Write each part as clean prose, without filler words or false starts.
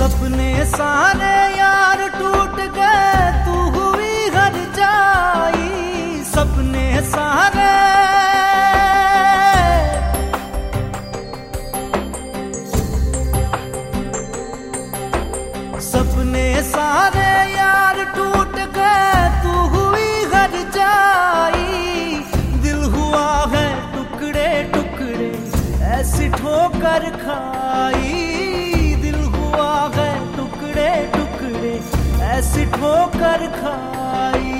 सपने सारे यार टूट गए, तू हुई हर जाई। सपने सारे सपने सारे यार टूट गए, तू हुई हर जाई। दिल हुआ है टुकड़े टुकड़े, ऐसी ठोकर खाई। दिल हुआ है टुकड़े टुकड़े, ऐसी ठोकर खाई।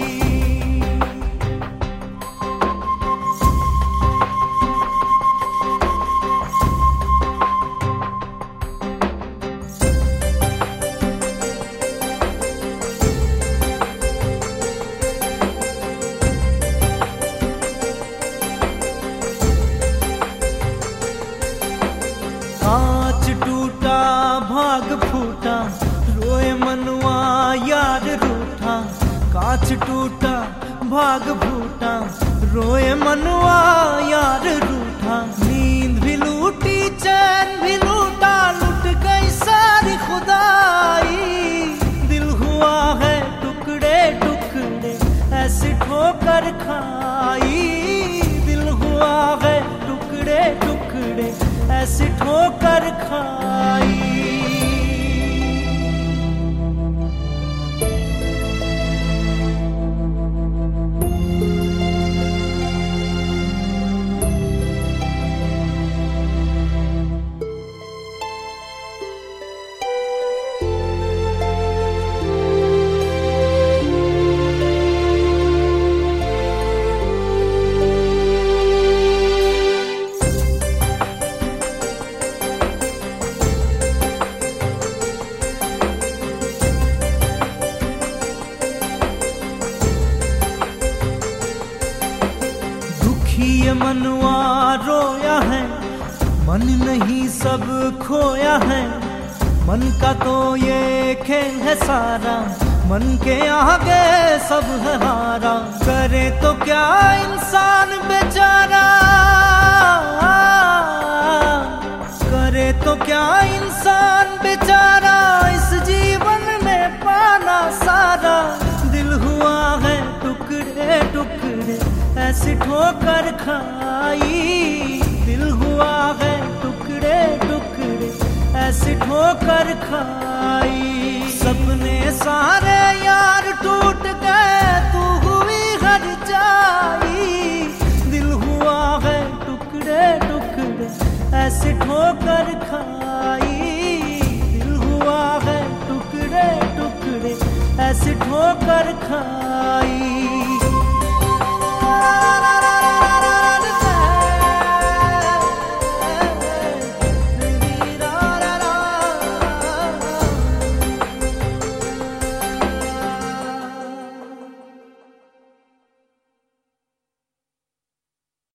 कांच टूटा भाग फूटा, रोए मनवा यार रूठा। कांच टूटा भाग फूटा, रोए मनवा यार रूठा। नींद भी लूटी चैन भी लूटा, लुट गई सारी खुदाई। दिल हुआ है टुकड़े टुकड़े, ऐसी ठोकर खाई। दिल हुआ है टुकड़े टुकड़े, ऐसी ठोकर खाई। ये मनवा रोया है, मन नहीं सब खोया है। मन का तो ये खेल है सारा, मन के आगे सब है हारा। करे तो क्या इंसान बेचारा, करे तो क्या इंसान बेचारा। इस जीवन में पाना सारा, दिल हुआ है टुकड़े टुकड़े, ऐसी ठोकर खाई। दिल हुआ है टुकड़े टुकड़े, ऐसी ठोकर खाई। सपने सारे यार टूट गए, तू हुई हर जाई। दिल हुआ है टुकड़े टुकड़े, ऐसी ठोकर खाई। दिल हुआ है टुकड़े टुकड़े, ऐसी ठोकर खाई।